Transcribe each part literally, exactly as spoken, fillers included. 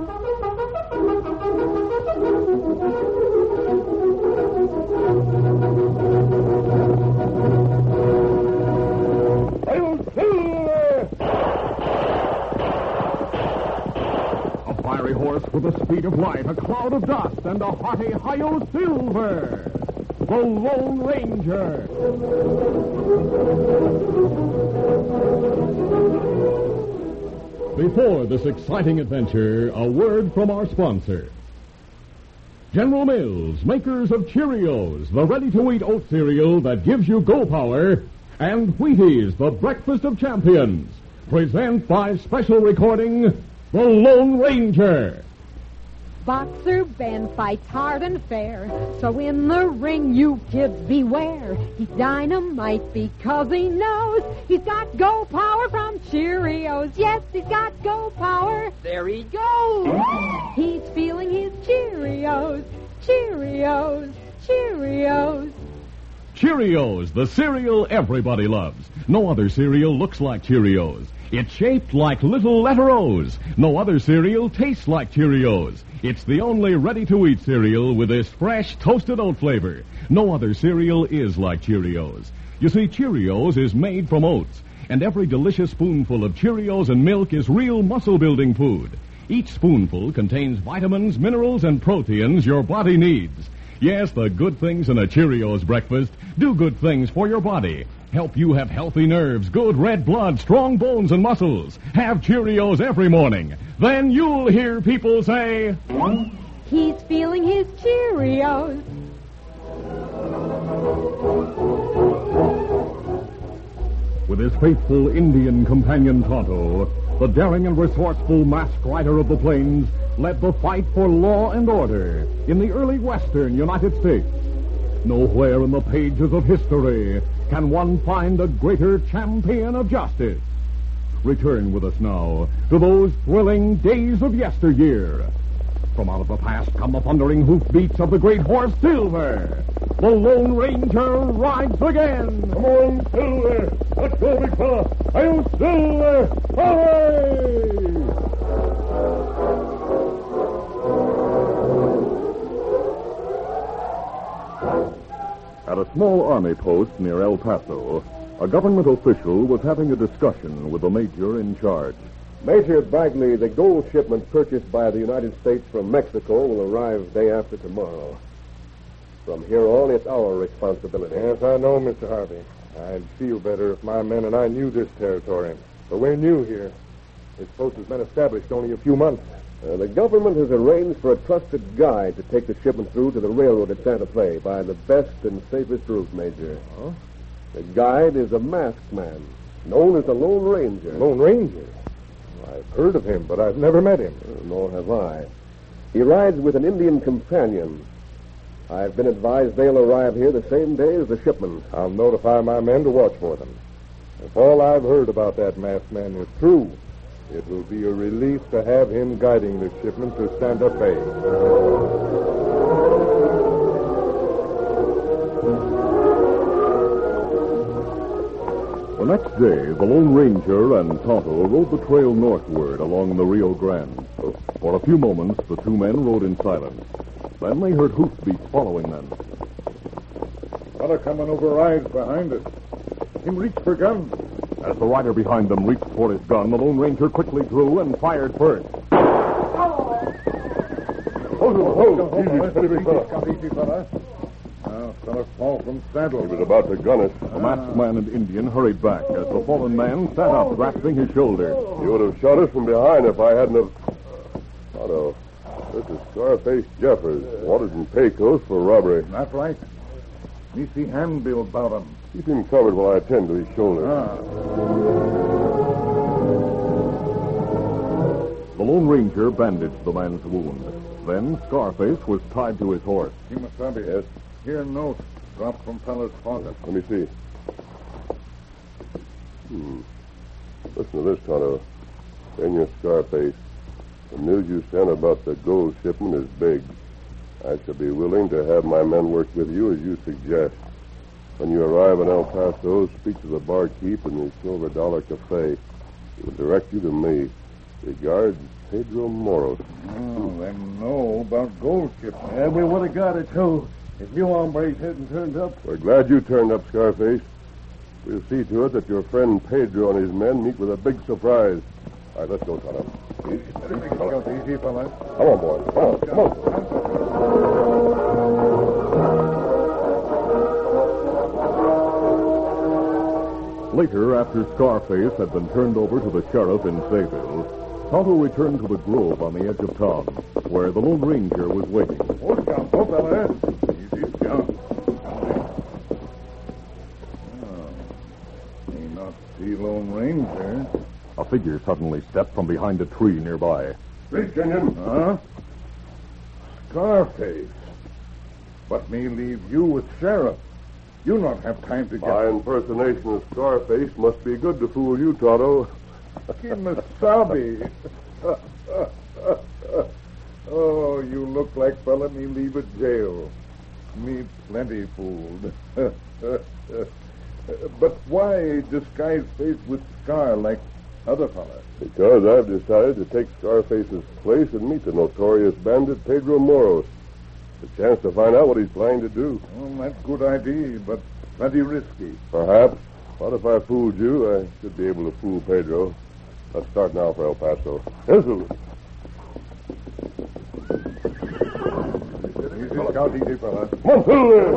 A fiery horse with the speed of light, a cloud of dust, and a hearty Hi-Yo Silver, the Lone Ranger. Before this exciting adventure, a word from our sponsor. General Mills, makers of Cheerios, the ready-to-eat oat cereal that gives you go power, and Wheaties, the breakfast of champions, present by special recording, The Lone Ranger. Boxer Ben fights hard and fair, so in the ring you kids beware. He's dynamite because he knows he's got go power from Cheerios. Yes, he's got go power. There he goes. He's feeling his Cheerios, Cheerios, Cheerios. Cheerios, the cereal everybody loves. No other cereal looks like Cheerios. It's shaped like little letter O's. No other cereal tastes like Cheerios. It's the only ready-to-eat cereal with this fresh, toasted oat flavor. No other cereal is like Cheerios. You see, Cheerios is made from oats, and every delicious spoonful of Cheerios and milk is real muscle-building food. Each spoonful contains vitamins, minerals, and proteins your body needs. Yes, the good things in a Cheerios breakfast do good things for your body. Help you have healthy nerves, good red blood, strong bones and muscles. Have Cheerios every morning. Then you'll hear people say, he's feeling his Cheerios. With his faithful Indian companion Tonto, the daring and resourceful masked rider of the plains led the fight for law and order in the early western United States. Nowhere in the pages of history can one find a greater champion of justice. Return with us now to those thrilling days of yesteryear. From out of the past come the thundering hoofbeats of the great horse Silver. The Lone Ranger rides again. Come on, Silver. Let's go, big fella. I'll Silver. Hooray! At a small army post near El Paso, a government official was having a discussion with the major in charge. Major Bagley, the gold shipment purchased by the United States from Mexico will arrive day after tomorrow. From here on, it's our responsibility. Yes, I know, Mister Harvey. I'd feel better if my men and I knew this territory. But we're new here. This post has been established only a few months. Uh, the government has arranged for a trusted guide to take the shipment through to the railroad at Santa Fe by the best and safest route, Major. Huh? The guide is a masked man, known as the Lone Ranger. Lone Ranger? I've heard of him, but I've never met him. Uh, nor have I. He rides with an Indian companion. I've been advised they'll arrive here the same day as the shipment. I'll notify my men to watch for them. If all I've heard about that masked man is true, it will be a relief to have him guiding the shipment to Santa Fe. The next day, the Lone Ranger and Tonto rode the trail northward along the Rio Grande. For a few moments, the two men rode in silence. Then they heard hoofbeats following them. Fella coming over rides behind us. Him reach for gun. As the rider behind them reached for his gun, the Lone Ranger quickly drew and fired first. Hold on, hold on. Easy, steady, big fella. Easy, fella. Now, fella fall from saddle. He was about to gun us. The masked man and Indian hurried back as the fallen man sat up, grasping his shoulder. You would have shot us from behind if I hadn't have... Otto, this is Scarface Jeffers, wanted in Pecos for robbery. That's right. Me see handbill about him. Keep him covered while I attend to his shoulder. Ah. The Lone Ranger bandaged the man's wound. Then Scarface was tied to his horse. Kimasabi. Yes? Here a note dropped from fella's pocket. Let me see. Hmm. Listen to this, Tonto. Senor Scarface. The news you sent about the gold shipment is big. I shall be willing to have my men work with you as you suggest. When you arrive in El Paso, speak to the barkeep in the Silver Dollar Cafe. He will direct you to me. Regards, Pedro Moros. Oh, them know about gold shipment. Yeah, we would have got it, too, if you hombres hadn't turned up. We're glad you turned up, Scarface. We'll see to it that your friend Pedro and his men meet with a big surprise. All right, let's go, Tonto. Easy, fella. Easy, fella. Come on, boys. Come on, come on. Later, after Scarface had been turned over to the sheriff in Sayville, Tonto returned to the grove on the edge of town, where the Lone Ranger was waiting. Hold down, oh, fella. Easy, down. Oh, ain't not the Lone Ranger. A figure suddenly stepped from behind a tree nearby. Reach, Indian. Huh? Scarface. But me leave you with Sheriff. You not have time to get... My impersonation of Scarface must be good to fool you, Tonto. Kimasabi. Oh, you look like fella me leave at jail. Me plenty fooled. But why disguise face with scar like other fellas? Because I've decided to take Scarface's place and meet the notorious bandit Pedro Moros. A chance to find out what he's planning to do. Well, that's good idea, but plenty risky. Perhaps. What if I fooled you? I should be able to fool Pedro. Let's start now for El Paso. Yes, sir. Easy, scout, easy, fella. Come on, Silver.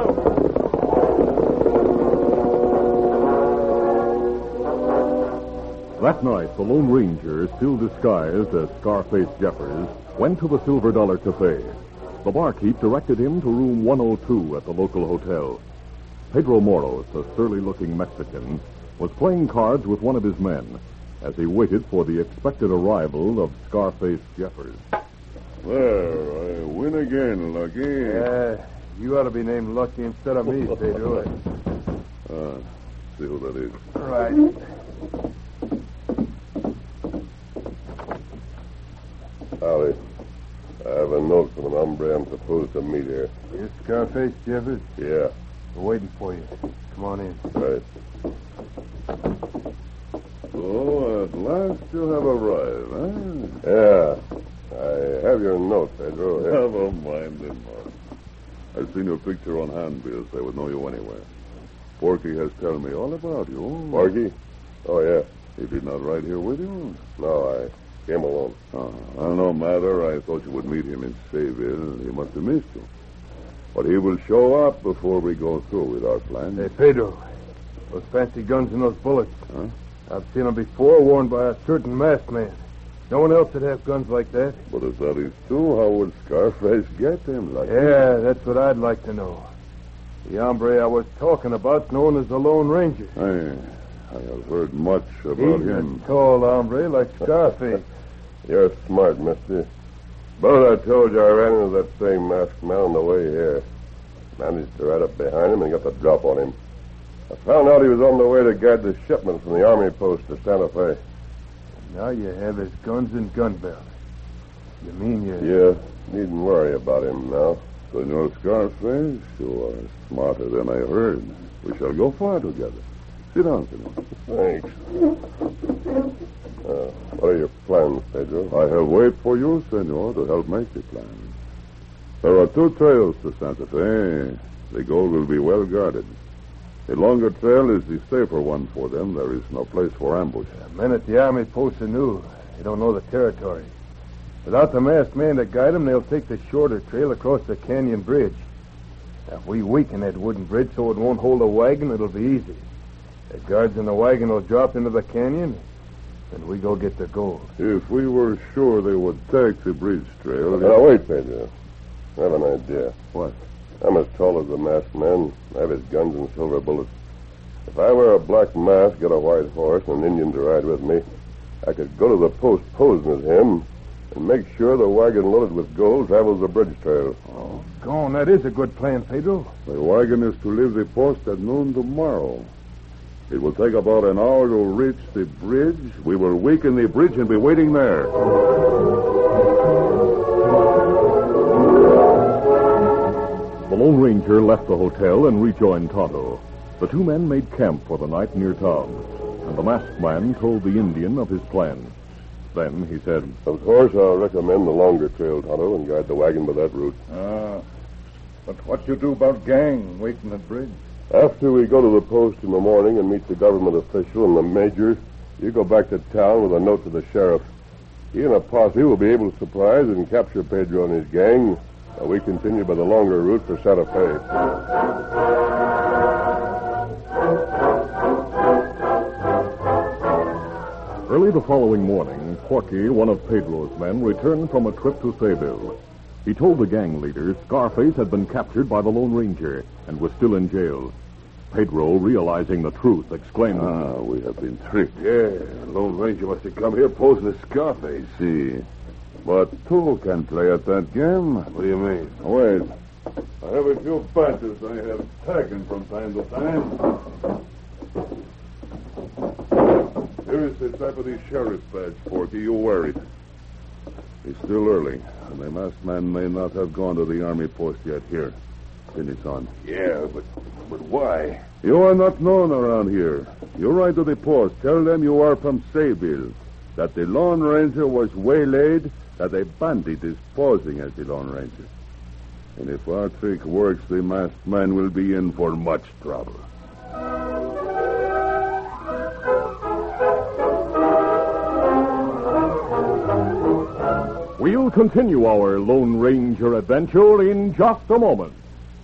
That night, the Lone Ranger, still disguised as Scarface Jeffers, went to the Silver Dollar Cafe. The barkeep directed him to room one oh two at the local hotel. Pedro Moros, a surly-looking Mexican, was playing cards with one of his men as he waited for the expected arrival of Scarface Jeffers. There, I win again, Lucky. Yeah, you ought to be named Lucky instead of me, Pedro. Ah, see who that is. Right. Howdy. I have a note from an hombre I'm supposed to meet here. You Scarface Jeffers? Yeah, We're waiting for you. Come on in. right. So, at last you have arrived, huh? Yeah. I have your note, Pedro. Never mind him, Mark. I've seen your picture on handbills. I would know you anywhere. Porky has told me all about you. Porky? Oh, yeah. He did not ride here with you? No, I came alone. Oh, well, no matter. I thought you would meet him in Sayville. He must have missed you. But he will show up before we go through with our plan. Hey, Pedro. Those fancy guns and those bullets. Huh? I've seen them before, worn by a certain masked man. No one else would have guns like that. But if that is true, how would Scarface get them? Like Yeah, that's what I'd like to know. The hombre I was talking about, known as the Lone Ranger. I, I have heard much about He's him. a tall hombre like Scarface. You're smart, mister. But I told you I ran into that same masked man on the way here. Managed to ride up behind him and got the drop on him. I found out he was on the way to guard the shipment from the army post to Santa Fe. Now you have his guns and gun belt. You mean you... Yeah, needn't worry about him now. Senor Scarface, you are smarter than I heard. We shall go far together. Sit down, senor. Thanks. Uh, what are your plans, Pedro? I have waited for you, senor, to help make the plan. There are two trails to Santa Fe. The gold will be well guarded. The longer trail is the safer one for them. There is no place for ambush. The men at the army post are new. They don't know the territory. Without the masked man to guide them, they'll take the shorter trail across the canyon bridge. Now, if we weaken that wooden bridge so it won't hold a wagon, it'll be easy. The guards in the wagon will drop into the canyon, and we go get the gold. If we were sure they would take the bridge trail... Now, wait, Pedro. I have an idea. What? I'm as tall as the masked man. I have his guns and silver bullets. If I wear a black mask, get a white horse, and an Indian to ride with me, I could go to the post posing as him and make sure the wagon loaded with gold travels the bridge trail. Oh, go on. That is a good plan, Pedro. The wagon is to leave the post at noon tomorrow. It will take about an hour to reach the bridge. We will weaken the bridge and be waiting there. The Lone Ranger left the hotel and rejoined Tonto. The two men made camp for the night near town, and the masked man told the Indian of his plan. Then he said, Of course, I'll recommend the longer trail, Tonto, and guide the wagon by that route. Ah. But what you do about gang waiting at bridge? After we go to the post in the morning and meet the government official and the major, you go back to town with a note to the sheriff. He and a posse will be able to surprise and capture Pedro and his gang, while we continue by the longer route for Santa Fe. Early the following morning, Porky, one of Pedro's men, returned from a trip to Sayville. He told the gang leader Scarface had been captured by the Lone Ranger and was still in jail. Pedro, realizing the truth, exclaimed, Ah, we have been tricked. Yeah, Lone Ranger must have come here posing as Scarface. See. But two can play at that game. What do you mean? Wait. I have a few bandits I have taken from time to time. Here is the deputy sheriff's badge, Porky. You wear it. It's still early, and the masked man may not have gone to the army post yet. Here, pin it on. Yeah, but but why? You are not known around here. You ride to the post. Tell them you are from Sayville, that the Lone Ranger was waylaid, that a bandit is posing as the Lone Ranger. And if our trick works, the masked man will be in for much trouble. We'll continue our Lone Ranger adventure in just a moment.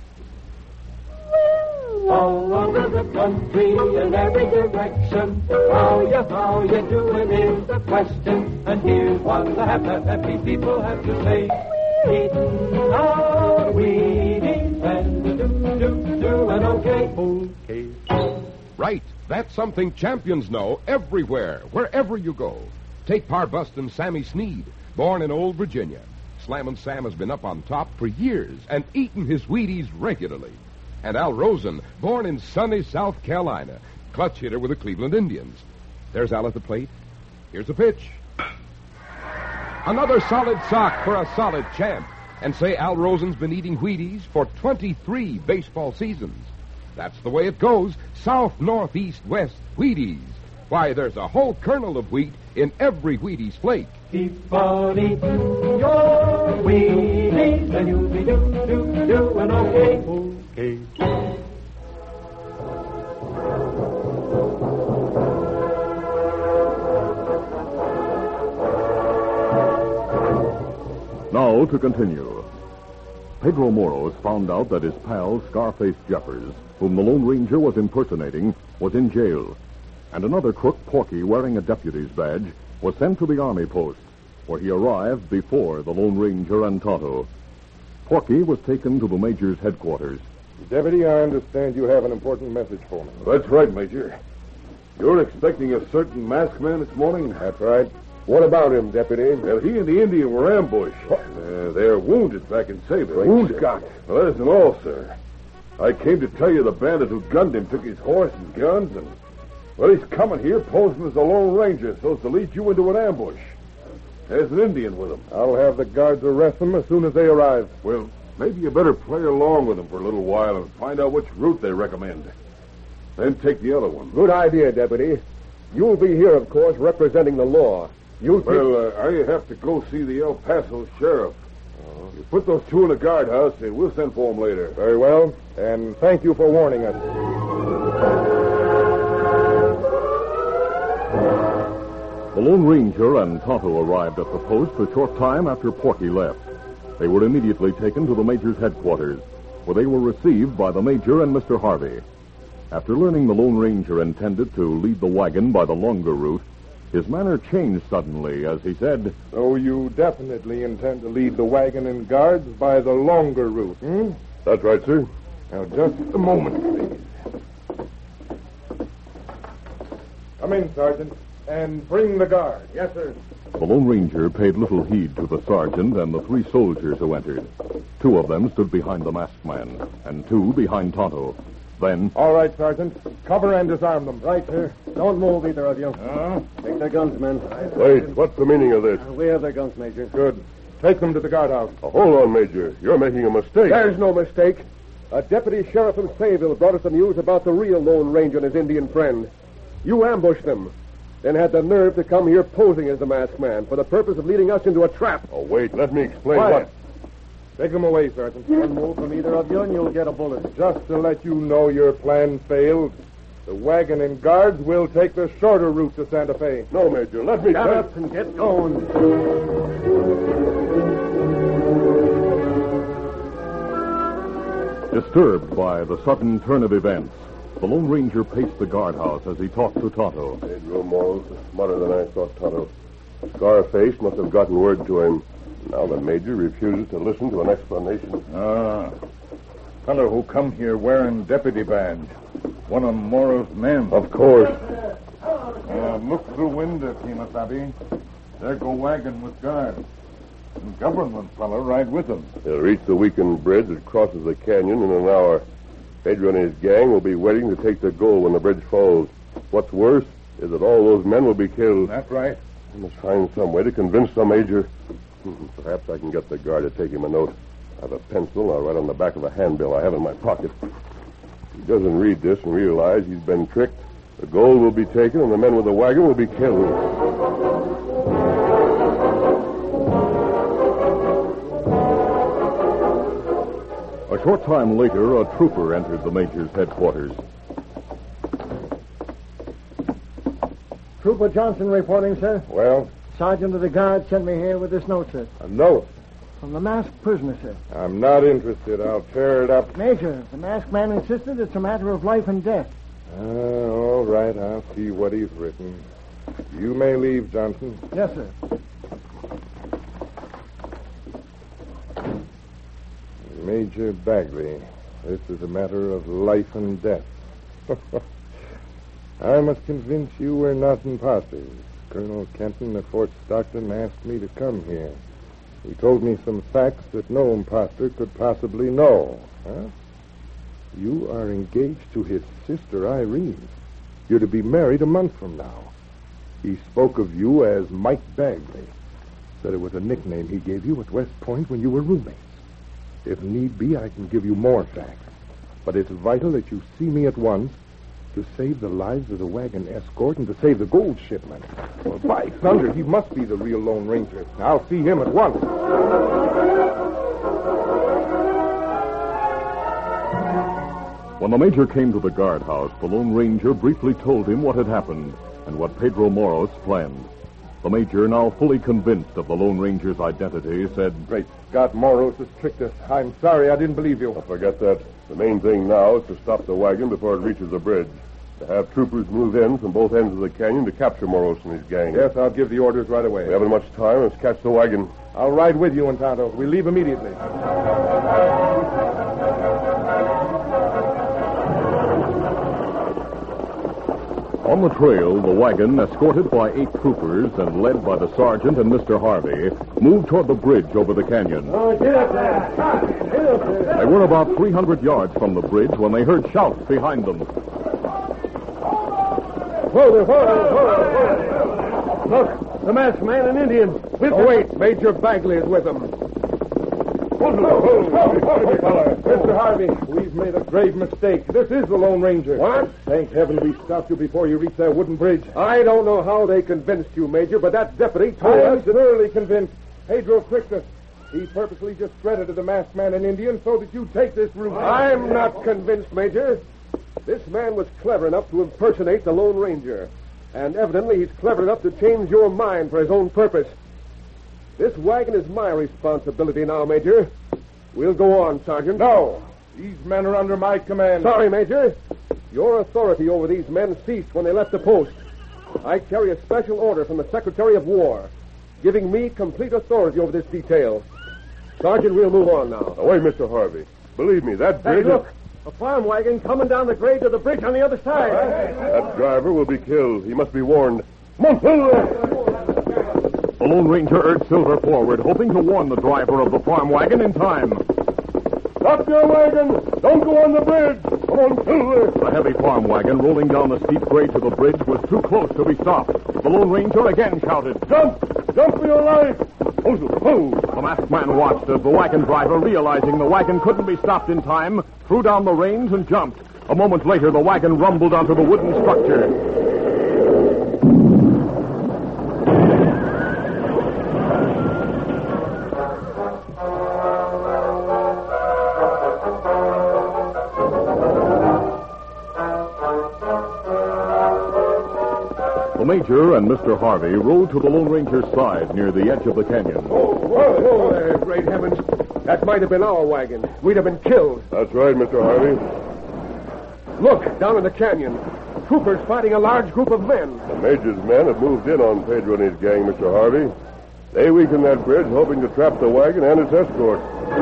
All over the country in every direction, how you, how you doing is the question. And here's what the happy, happy people have to say. Eating our Wheaties and do, do, do, and okay, okay. Right. That's something champions know everywhere, wherever you go. Take Parbustin' Sammy Sneed, born in Old Virginia. Slammin' Sam has been up on top for years and eaten his Wheaties regularly. And Al Rosen, born in sunny South Carolina, clutch hitter with the Cleveland Indians. There's Al at the plate. Here's the pitch. Another solid sock for a solid champ. And say Al Rosen's been eating Wheaties for twenty-three baseball seasons. That's the way it goes. South, north, east, west, Wheaties. Why, there's a whole kernel of wheat in every Wheaties flake. Keep on eating your Wheaties, and you'll be do, do, do, and okay, okay. Now to continue. Pedro Moros found out that his pal, Scarface Jeffers, whom the Lone Ranger was impersonating, was in jail. And another crook, Porky, wearing a deputy's badge, was sent to the army post, where he arrived before the Lone Ranger and Tonto. Porky was taken to the Major's headquarters. Deputy, I understand you have an important message for me. That's right, Major. You're expecting a certain masked man this morning? That's right. What about him, Deputy? Well, he and the Indian were ambushed. Uh, they're wounded back in Sayville. Wounded? Scott. Well, that isn't all, sir. I came to tell you the bandit who gunned him took his horse and guns, and, well, he's coming here posing as a Lone Ranger so as to lead you into an ambush. There's an Indian with him. I'll have the guards arrest them as soon as they arrive. Well, maybe you better play along with them for a little while and find out which route they recommend. Then take the other one. Good idea, Deputy. You'll be here, of course, representing the law. You'll Well, uh, I have to go see the El Paso sheriff. Uh, you put those two in the guardhouse, and we'll send for them later. Very well. And thank you for warning us. The Lone Ranger and Tonto arrived at the post a short time after Porky left. They were immediately taken to the Major's headquarters, where they were received by the Major and Mister Harvey. After learning the Lone Ranger intended to lead the wagon by the longer route, his manner changed suddenly as he said, So you definitely intend to lead the wagon and guards by the longer route, hmm? That's right, sir. Now, just a moment, please. Come in, Sergeant, and bring the guard. Yes, sir. The Lone Ranger paid little heed to the sergeant and the three soldiers who entered. Two of them stood behind the masked man, and two behind Tonto. Then... All right, Sergeant. Cover and disarm them. Right, sir. Don't move, either of you. Uh, Take their guns, men. Wait, what's the meaning of this? Uh, we have their guns, Major. Good. Take them to the guardhouse. Oh, hold on, Major. You're making a mistake. There's no mistake. A deputy sheriff from Sayville brought us the news about the real Lone Ranger and his Indian friend. You ambushed them. then had the nerve to come here posing as the masked man for the purpose of leading us into a trap. Oh, wait, let me explain Quiet. what... Take him away, Sergeant. One move from either of you and you'll get a bullet. Just to let you know your plan failed, the wagon and guards will take the shorter route to Santa Fe. No, Major, let me... Shut tell- up and get going. Disturbed by the sudden turn of events, the Lone Ranger paced the guardhouse as he talked to Tonto. Pedro Moros is smarter than I thought, Tonto. Scarface must have gotten word to him. Now the Major refuses to listen to an explanation. Ah. Fellow who come here wearing deputy badge. One of Moro's men. Of course. Uh, look through window, Kimasabi. There go wagon with guards. And government fellow right with them. They'll reach the weakened bridge that crosses the canyon in an hour. Pedro and his gang will be waiting to take the goal when the bridge falls. What's worse is that all those men will be killed. That's right. I must find some way to convince the Major. Perhaps I can get the guard to take him a note. I have a pencil. I'll write on the back of a handbill I have in my pocket. If he doesn't read this and realize he's been tricked, the gold will be taken and the men with the wagon will be killed. A short time later, a trooper entered the Major's headquarters. Trooper Johnson reporting, sir. Well, Sergeant of the Guard sent me here with this note, sir. a note. From the masked prisoner, sir. I'm not interested. I'll tear it up. Major, the masked man insisted it's a matter of life and death. Uh, all right, I'll see what he's written. You may leave, Johnson. Yes, sir. Major Bagley, this is a matter of life and death. I must convince you we're not imposters. Colonel Kenton of Fort Stockton asked me to come here. He told me some facts that no imposter could possibly know. Huh? You are engaged to his sister, Irene. You're to be married a month from now. He spoke of you as Mike Bagley. Said it was a nickname he gave you at West Point when you were roommates. If need be, I can give you more facts. But it's vital that you see me at once to save the lives of the wagon escort and to save the gold shipment. Well, by thunder, he must be the real Lone Ranger. I'll see him at once. When the Major came to the guardhouse, the Lone Ranger briefly told him what had happened and what Pedro Moros planned. The Major, now fully convinced of the Lone Ranger's identity, said, Great Scott, Moros has tricked us. I'm sorry I didn't believe you. Don't forget that. The main thing now is to stop the wagon before it reaches the bridge. To have troopers move in from both ends of the canyon to capture Moros and his gang. Yes, I'll give the orders right away. We haven't much time. Let's catch the wagon. I'll ride with you, Tonto. We leave immediately. On the trail, the wagon, escorted by eight troopers and led by the sergeant and Mister Harvey, moved toward the bridge over the canyon. Oh, get up there. Get up there. They were about three hundred yards from the bridge when they heard shouts behind them. Whoa there, whoa there, whoa there, whoa there. Look, the masked man and Indian. With Oh, wait. Major Bagley is with them. Mister Harvey, we've made a grave mistake. This is the Lone Ranger. What? Thank heaven we stopped you before you reached that wooden bridge. I don't know how they convinced you, Major, but that deputy I told am us... thoroughly convinced. Pedro tricked us. He purposely discredited the masked man and Indian so that you take this route. I'm not convinced, Major. This man was clever enough to impersonate the Lone Ranger. And evidently he's clever enough to change your mind for his own purpose. This wagon is my responsibility now, Major. We'll go on, Sergeant. No. These men are under my command. Sorry, Major. Your authority over these men ceased when they left the post. I carry a special order from the Secretary of War, giving me complete authority over this detail. Sergeant, we'll move on now. Now, wait, Mister Harvey. Believe me, that Hey, bridge... look. A farm wagon coming down the grade to the bridge on the other side. That driver will be killed. He must be warned. Montillo! The Lone Ranger urged Silver forward, hoping to warn the driver of the farm wagon in time. Stop your wagon! Don't go on the bridge! Come on, Silver! The heavy farm wagon rolling down the steep grade to the bridge was too close to be stopped. The Lone Ranger again shouted, Jump! Jump for your life! Oh, oh. The masked man watched as the wagon driver, realizing the wagon couldn't be stopped in time, threw down the reins and jumped. A moment later, the wagon rumbled onto the wooden structure. Major and Mister Harvey rode to the Lone Ranger's side near the edge of the canyon. Whoa, whoa there, great heavens. That might have been our wagon. We'd have been killed. That's right, Mister Harvey. Look, down in the canyon. Troopers fighting a large group of men. The Major's men have moved in on Pedro and his gang, Mister Harvey. They weakened that bridge, hoping to trap the wagon and its escort.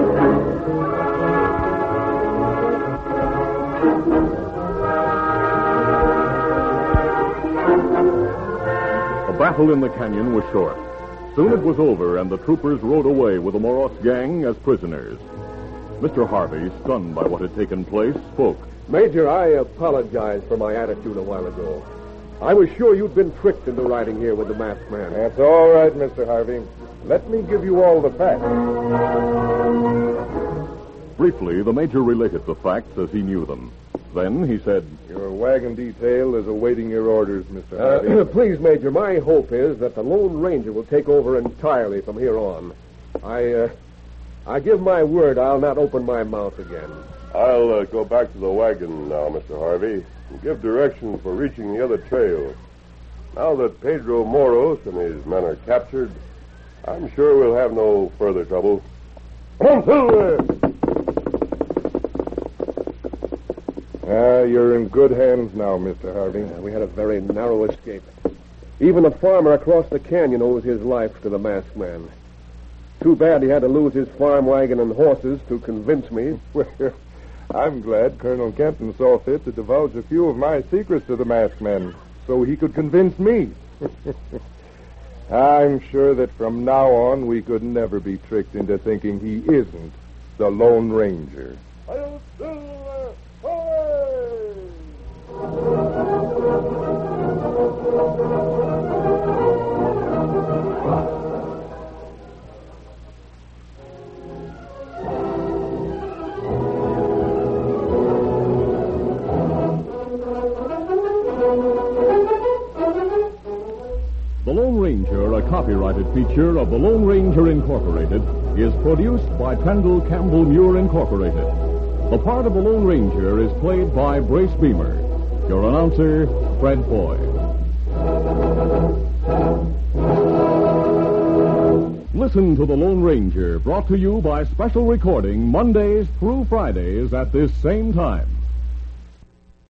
The battle in the canyon was short. Soon it was over, and the troopers rode away with the Moros gang as prisoners. Mister Harvey, stunned by what had taken place, spoke. Major, I apologize for my attitude a while ago. I was sure you'd been tricked into riding here with the masked man. That's all right, Mister Harvey. Let me give you all the facts. Briefly, the Major related the facts as he knew them. Then he said, Your wagon detail is awaiting your orders, Mister Uh, Harvey. please, Major, my hope is that the Lone Ranger will take over entirely from here on. I, uh, I give my word I'll not open my mouth again. I'll uh, go back to the wagon now, Mister Harvey, and give directions for reaching the other trail. Now that Pedro Moros and his men are captured, I'm sure we'll have no further trouble. Come on, Silver! Ah, you're in good hands now, Mister Harvey. Uh, we had a very narrow escape. Even the farmer across the canyon owes his life to the masked man. Too bad he had to lose his farm wagon and horses to convince me. Well, I'm glad Colonel Kenton saw fit to divulge a few of my secrets to the masked man so he could convince me. I'm sure that from now on we could never be tricked into thinking he isn't the Lone Ranger. The Lone Ranger, a copyrighted feature of the Lone Ranger Incorporated, is produced by Pendle Campbell Muir Incorporated. The part of the Lone Ranger is played by Brace Beamer. Your announcer, Fred Foy. Listen to The Lone Ranger, brought to you by special recording Mondays through Fridays at this same time.